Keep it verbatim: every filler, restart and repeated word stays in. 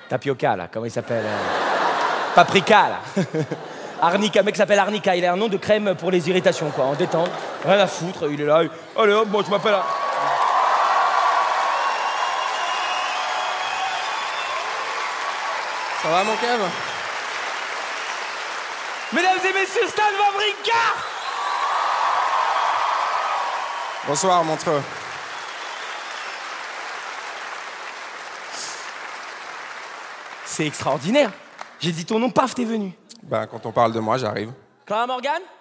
Tapioca, là, comment il s'appelle euh... Paprika, là. Arnica, mec s'appelle Arnica, il a un nom de crème pour les irritations, quoi, en détente. Rien à foutre, il est là, il... allez hop, moi je m'appelle... Ça va, mon Kev? Mesdames et messieurs, Stan Wawrinka! Bonsoir, Montreux. C'est extraordinaire. J'ai dit ton nom, paf, t'es venu. Ben, quand on parle de moi, j'arrive. Clara Morgan?